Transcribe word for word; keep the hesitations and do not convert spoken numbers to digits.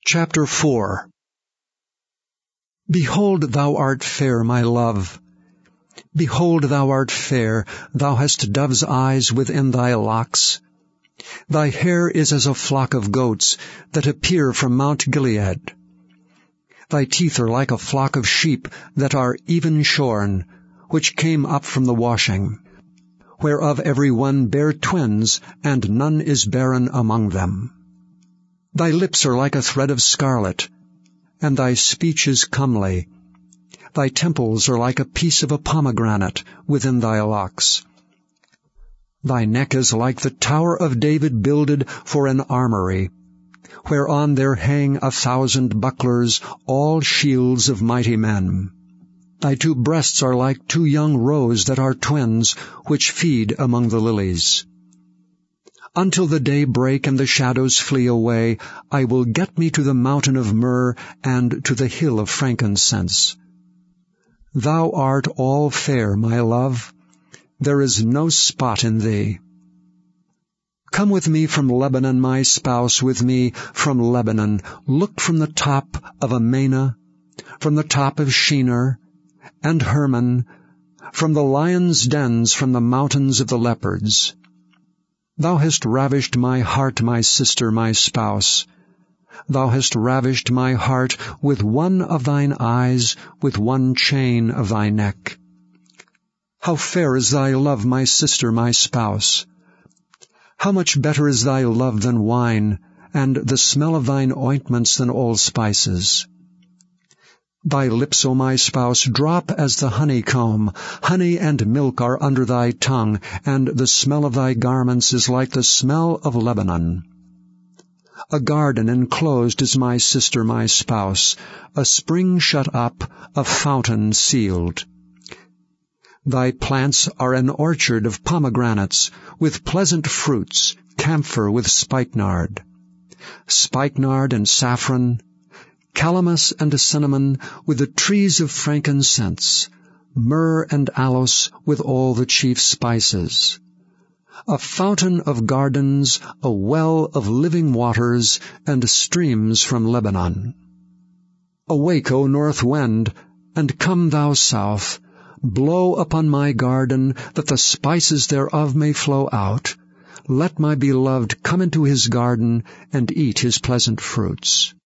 Chapter four. Behold, thou art fair, my love. Behold, thou art fair, thou hast dove's eyes within thy locks. Thy hair is as a flock of goats that appear from Mount Gilead. Thy teeth are like a flock of sheep that are even shorn, which came up from the washing, whereof every one bare twins, and none is barren among them. Thy lips are like a thread of scarlet, and thy speech is comely. Thy temples are like a piece of a pomegranate within thy locks. Thy neck is like the tower of David builded for an armory, whereon there hang a thousand bucklers, all shields of mighty men. Thy two breasts are like two young roes that are twins, which feed among the lilies. Until the day break and the shadows flee away, I will get me to the mountain of myrrh and to the hill of frankincense. Thou art all fair, my love. There is no spot in thee. Come with me from Lebanon, my spouse, with me from Lebanon. Look from the top of Amana, from the top of Shinar and Hermon, from the lions' dens, from the mountains of the leopards. Thou hast ravished my heart, my sister, my spouse. Thou hast ravished my heart with one of thine eyes, with one chain of thy neck. How fair is thy love, my sister, my spouse! How much better is thy love than wine, and the smell of thine ointments than all spices. Thy lips, O my spouse, drop as the honeycomb. Honey and milk are under thy tongue, and the smell of thy garments is like the smell of Lebanon. A garden enclosed is my sister, my spouse, a spring shut up, a fountain sealed. Thy plants are an orchard of pomegranates, with pleasant fruits, camphor with spikenard. Spikenard and saffron, calamus and cinnamon, with the trees of frankincense, myrrh and aloes, with all the chief spices. A fountain of gardens, a well of living waters, and streams from Lebanon. Awake, O north wind, and come thou south. Blow upon my garden, that the spices thereof may flow out. Let my beloved come into his garden, and eat his pleasant fruits.